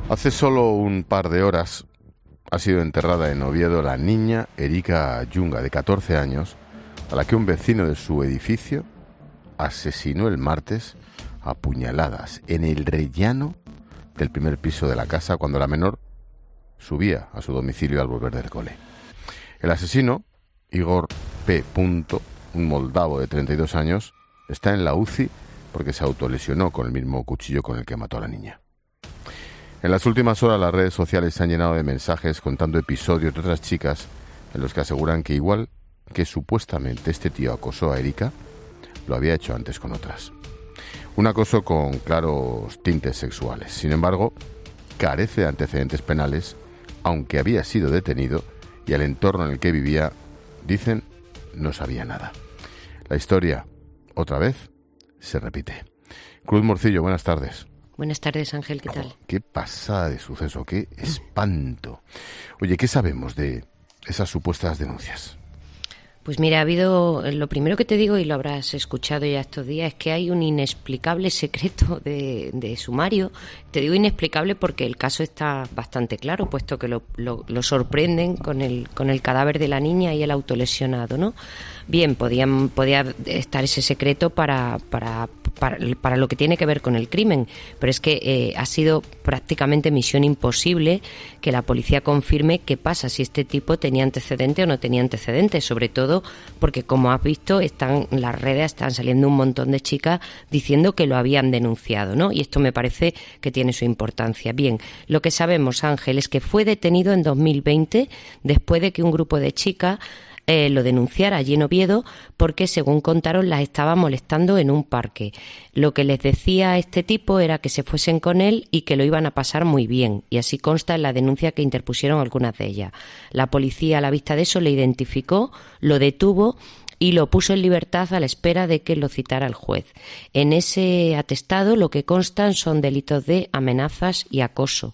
Hace solo un par de horas ha sido enterrada en Oviedo la niña Erika Yunga, de 14 años, a la que un vecino de su edificio asesinó el martes a puñaladas en el rellano del primer piso de la casa cuando la menor subía a su domicilio al volver del cole. El asesino, Igor P. un moldavo de 32 años, está en la UCI porque se autolesionó con el mismo cuchillo con el que mató a la niña. En las últimas horas las redes sociales se han llenado de mensajes contando episodios de otras chicas en los que aseguran que igual que supuestamente este tío acosó a Erika, lo había hecho antes con otras. Un acoso con claros tintes sexuales. Sin embargo, carece de antecedentes penales, aunque había sido detenido y el entorno en el que vivía, dicen, no sabía nada. La historia, otra vez, se repite. Cruz Morcillo, buenas tardes. Buenas tardes, Ángel, ¿qué tal? Qué pasada de suceso, qué espanto. Oye, ¿qué sabemos de esas supuestas denuncias? Pues mira, ha habido, lo primero que te digo, y lo habrás escuchado ya estos días, es que hay un inexplicable secreto de sumario. Te digo inexplicable porque el caso está bastante claro, puesto que lo sorprenden con el cadáver de la niña y el autolesionado, ¿no? Bien, podía estar ese secreto para lo que tiene que ver con el crimen, pero es que ha sido prácticamente misión imposible que la policía confirme qué pasa, si este tipo tenía antecedente o no tenía antecedentes, sobre todo porque, como has visto, las redes están saliendo un montón de chicas diciendo que lo habían denunciado, ¿no? Y esto me parece que tiene su importancia. Bien, lo que sabemos, Ángel, es que fue detenido en 2020 después de que un grupo de chicas lo denunciara allí en Oviedo porque, según contaron, las estaba molestando en un parque. Lo que les decía a este tipo era que se fuesen con él y que lo iban a pasar muy bien, y así consta en la denuncia que interpusieron algunas de ellas. La policía, a la vista de eso, le identificó, lo detuvo y lo puso en libertad a la espera de que lo citara el juez. En ese atestado lo que constan son delitos de amenazas y acoso.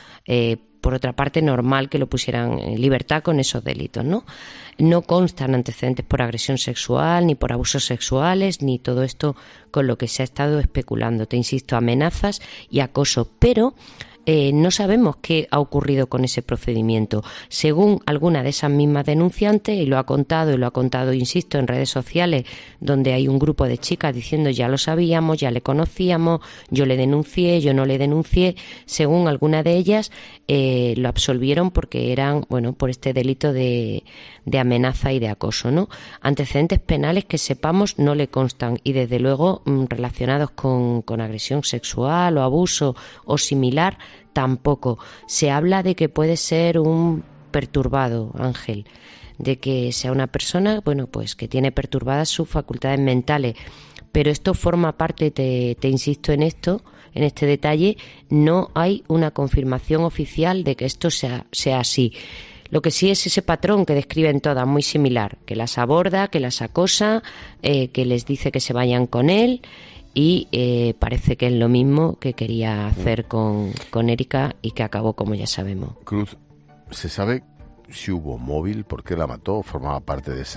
Por otra parte, normal que lo pusieran en libertad con esos delitos, ¿no? No constan antecedentes por agresión sexual, ni por abusos sexuales, ni todo esto con lo que se ha estado especulando. Te insisto, amenazas y acoso, pero no sabemos qué ha ocurrido con ese procedimiento. Según alguna de esas mismas denunciantes, y lo ha contado, insisto, en redes sociales, donde hay un grupo de chicas diciendo ya lo sabíamos, ya le conocíamos, yo le denuncié, yo no le denuncié, según alguna de ellas lo absolvieron porque eran, por este delito de amenaza y de acoso, ¿no? Antecedentes penales que sepamos no le constan y, desde luego, relacionados con agresión sexual o abuso o similar, tampoco. Se habla de que puede ser un perturbado, Ángel, de que sea una persona, que tiene perturbadas sus facultades mentales, pero esto forma parte, te insisto en esto, en este detalle, no hay una confirmación oficial de que esto sea así. Lo que sí es ese patrón que describen todas, muy similar, que las aborda, que las acosa, que les dice que se vayan con él, y parece que es lo mismo que quería hacer con Erika y que acabó, como ya sabemos. Cruz, ¿se sabe si hubo móvil? ¿Por qué la mató? ¿Formaba parte de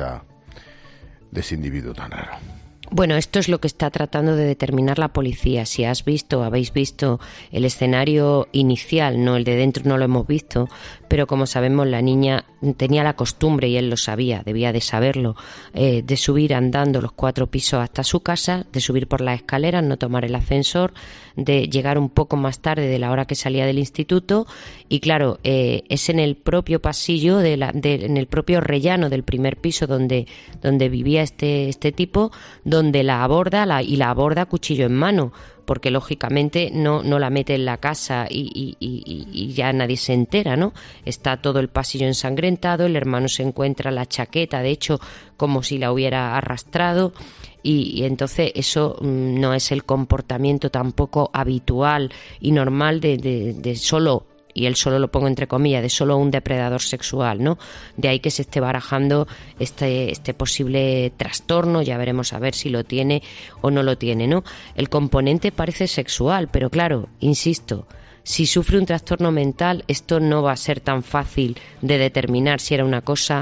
ese individuo tan raro? Bueno, esto es lo que está tratando de determinar la policía. Si habéis visto el escenario inicial, no el de dentro, no lo hemos visto, pero como sabemos, la niña tenía la costumbre, y él lo sabía, debía de saberlo, de subir andando los 4 pisos hasta su casa, de subir por las escaleras, no tomar el ascensor, de llegar un poco más tarde de la hora que salía del instituto, y claro, es en el propio pasillo, en el propio rellano del primer piso donde vivía este tipo, donde la aborda cuchillo en mano, porque lógicamente no la mete en la casa y ya nadie se entera, ¿no? Está todo el pasillo ensangrentado, el hermano se encuentra la chaqueta, de hecho, como si la hubiera arrastrado, y entonces eso no es el comportamiento tampoco habitual y normal de solo, y él solo lo pongo entre comillas, de solo un depredador sexual, ¿no? De ahí que se esté barajando este posible trastorno, ya veremos a ver si lo tiene o no lo tiene, ¿no? El componente parece sexual, pero claro, insisto, si sufre un trastorno mental, esto no va a ser tan fácil de determinar si era una cosa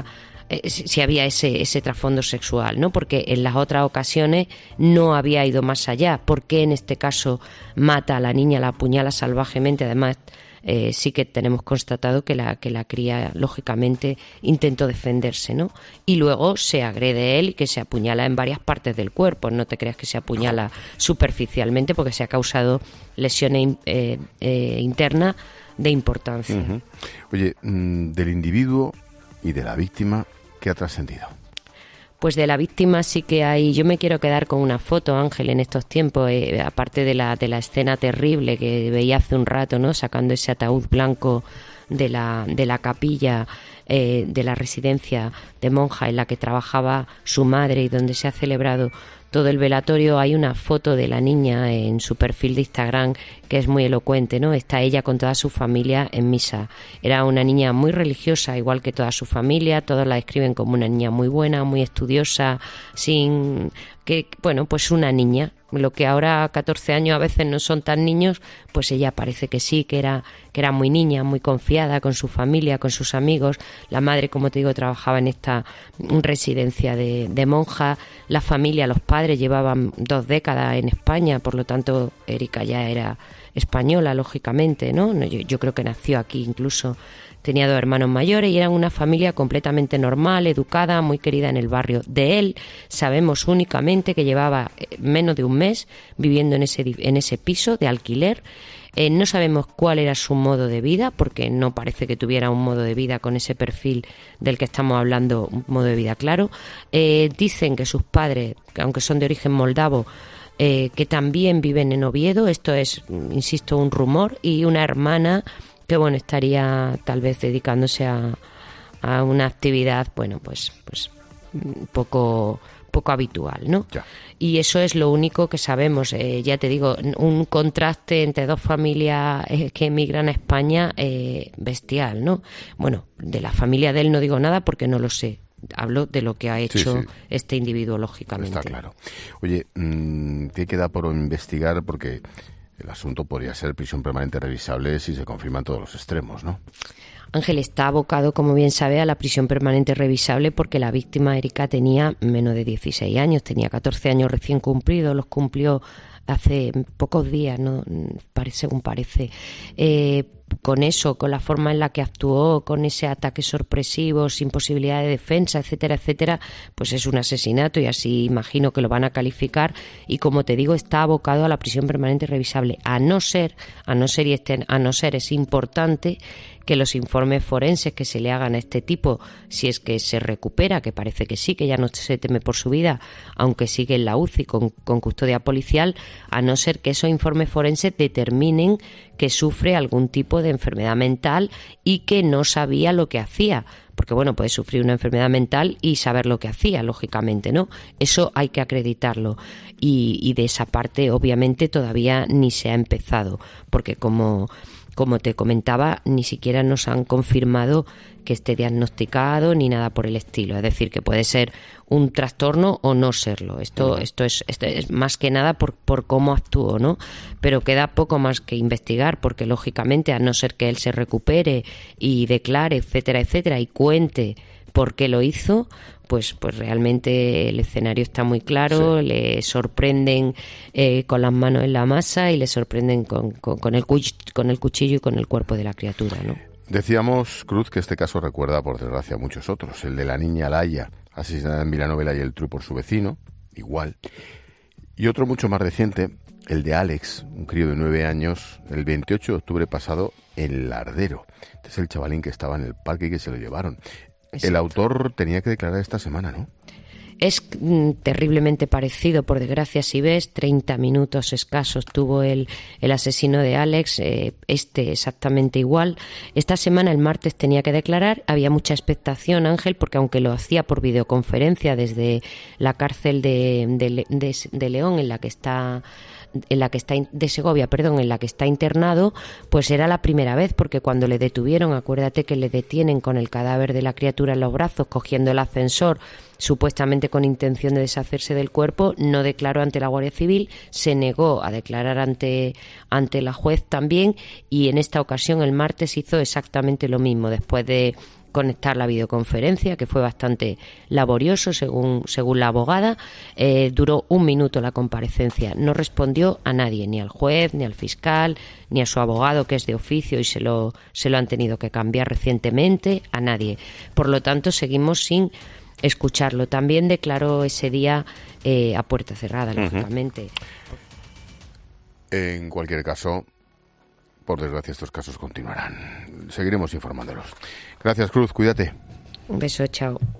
si había ese trasfondo sexual, ¿no? Porque en las otras ocasiones no había ido más allá. ¿Por qué en este caso mata a la niña, la apuñala salvajemente? Además, sí que tenemos constatado que la cría, lógicamente, intentó defenderse, ¿no? Y luego se agrede a él y que se apuñala en varias partes del cuerpo. No te creas que se apuñala superficialmente, porque se ha causado lesiones internas de importancia. Uh-huh. Oye, del individuo y de la víctima, ¿qué ha trascendido? Pues de la víctima sí que hay. Yo me quiero quedar con una foto, Ángel, en estos tiempos, aparte de la escena terrible que veía hace un rato, ¿no? Sacando ese ataúd blanco de la capilla de la residencia de monja en la que trabajaba su madre y donde se ha celebrado todo el velatorio. Hay una foto de la niña en su perfil de Instagram que es muy elocuente, ¿no? Está ella con toda su familia en misa. Era una niña muy religiosa, igual que toda su familia. Todos la describen como una niña muy buena, muy estudiosa, pues una niña. Lo que ahora 14 años a veces no son tan niños, pues ella parece que sí, que era muy niña, muy confiada con su familia, con sus amigos. La madre, como te digo, trabajaba en esta residencia de monjas. La familia, los padres llevaban 2 décadas en España, por lo tanto Erika ya era española, lógicamente, ¿no? Yo creo que nació aquí incluso. Tenía 2 hermanos mayores y eran una familia completamente normal, educada, muy querida en el barrio. De él sabemos únicamente que llevaba menos de un mes viviendo en ese piso de alquiler. No sabemos cuál era su modo de vida, porque no parece que tuviera un modo de vida con ese perfil del que estamos hablando, un modo de vida claro. Dicen que sus padres, aunque son de origen moldavo, que también viven en Oviedo. Esto es, insisto, un rumor. Y una hermana que estaría tal vez dedicándose a una actividad, pues poco habitual, ¿no? Ya. Y eso es lo único que sabemos. Ya te digo, un contraste entre 2 familias que emigran a España bestial, ¿no? Bueno, de la familia de él no digo nada porque no lo sé. Hablo de lo que ha hecho este individuo, lógicamente. Está claro. Oye, ¿qué queda por investigar? Porque el asunto podría ser prisión permanente revisable si se confirman todos los extremos, ¿no? Ángel está abocado, como bien sabe, a la prisión permanente revisable porque la víctima, Erika, tenía menos de 16 años, tenía 14 años recién cumplidos, los cumplió hace pocos días, ¿no? Según parece. Con eso, con la forma en la que actuó, con ese ataque sorpresivo, sin posibilidad de defensa, etcétera, etcétera, pues es un asesinato y así imagino que lo van a calificar. Y como te digo, está abocado a la prisión permanente revisable, a no ser es importante que los informes forenses que se le hagan a este tipo, si es que se recupera, que parece que sí, que ya no se teme por su vida, aunque sigue en la UCI con custodia policial, a no ser que esos informes forenses determinen que sufre algún tipo de enfermedad mental y que no sabía lo que hacía. Porque puede sufrir una enfermedad mental y saber lo que hacía, lógicamente, ¿no? Eso hay que acreditarlo. Y de esa parte, obviamente, todavía ni se ha empezado, porque como te comentaba, ni siquiera nos han confirmado que esté diagnosticado ni nada por el estilo. Es decir, que puede ser un trastorno o no serlo. Esto es más que nada por cómo actuó, ¿no? Pero queda poco más que investigar, porque lógicamente, a no ser que él se recupere y declare, etcétera, etcétera, y cuente por qué lo hizo, pues realmente el escenario está muy claro. Sí. Le sorprenden con las manos en la masa y le sorprenden con el cuchillo y con el cuerpo de la criatura, ¿no? Decíamos, Cruz, que este caso recuerda, por desgracia, a muchos otros. El de la niña Laia, asesinada en Villanueva y Geltrú por su vecino, igual. Y otro mucho más reciente, el de Alex, un crío de 9 años, el 28 de octubre pasado en Lardero. Este es el chavalín que estaba en el parque y que se lo llevaron. Exacto. El autor tenía que declarar esta semana, ¿no? Es terriblemente parecido, por desgracia, si ves, 30 minutos escasos tuvo el asesino de Alex, exactamente igual. Esta semana, el martes, tenía que declarar. Había mucha expectación, Ángel, porque aunque lo hacía por videoconferencia desde la cárcel de León, de Segovia, perdón, en la que está internado, pues era la primera vez, porque cuando le detuvieron, acuérdate que le detienen con el cadáver de la criatura en los brazos, cogiendo el ascensor, supuestamente con intención de deshacerse del cuerpo, no declaró ante la Guardia Civil, se negó a declarar ante la juez también, y en esta ocasión, el martes, hizo exactamente lo mismo. Después de conectar la videoconferencia, que fue bastante laborioso según la abogada. Duró 1 minuto la comparecencia. No respondió a nadie, ni al juez, ni al fiscal, ni a su abogado, que es de oficio y se lo han tenido que cambiar recientemente, a nadie. Por lo tanto, seguimos sin escucharlo. También declaró ese día a puerta cerrada, lógicamente. En cualquier caso, por desgracia, estos casos continuarán. Seguiremos informándolos. Gracias, Cruz. Cuídate. Un beso, chao.